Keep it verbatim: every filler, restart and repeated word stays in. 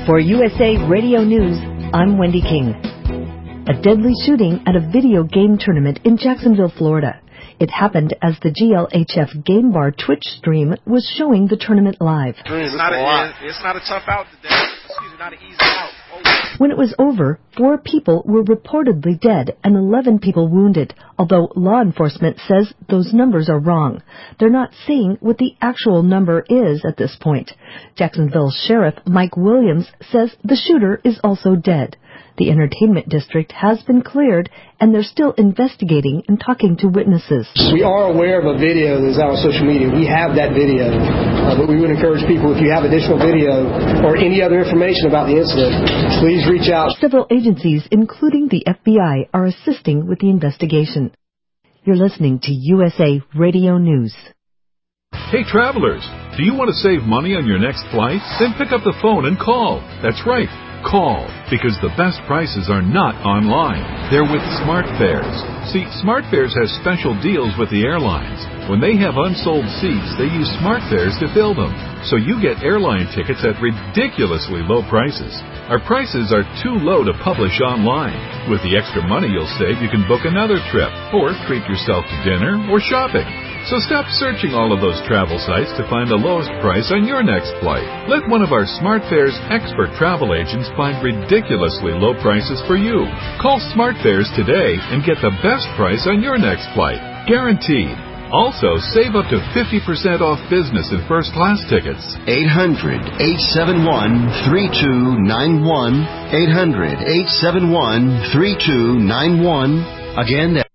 For U S A Radio News, I'm Wendy King. A deadly shooting at a video game tournament in Jacksonville, Florida. It happened as the G L H F Game Bar Twitch stream was showing the tournament live. It's not a, it's not a tough out today. Excuse me, not an easy out. Oh. When it was over, four people were reportedly dead and eleven people wounded, although law enforcement says those numbers are wrong. They're not saying what the actual number is at this point. Jacksonville Sheriff Mike Williams says the shooter is also dead. The entertainment district has been cleared, and they're still investigating and talking to witnesses. We are aware of a video that's out on social media. We have that video, uh, but we would encourage people, if you have additional video or any other information about the incident, please reach out. Several agencies, including the F B I, are assisting with the investigation. You're listening to U S A Radio News. Hey, travelers, do you want to save money on your next flight? Then pick up the phone and call. That's right. Call, because the best prices are not online. They're with SmartFares. See, SmartFares has special deals with the airlines. When they have unsold seats, they use SmartFares to fill them. So you get airline tickets at ridiculously low prices. Our prices are too low to publish online. With the extra money you'll save, you can book another trip, or treat yourself to dinner or shopping. So stop searching all of those travel sites to find the lowest price on your next flight. Let one of our SmartFares expert travel agents find ridiculously low prices for you. Call SmartFares today and get the best price on your next flight. Guaranteed. Also, save up to fifty percent off business and first class tickets. eight hundred, eight seven one, three two nine one. eight hundred, eight seven one, three two nine one. Again,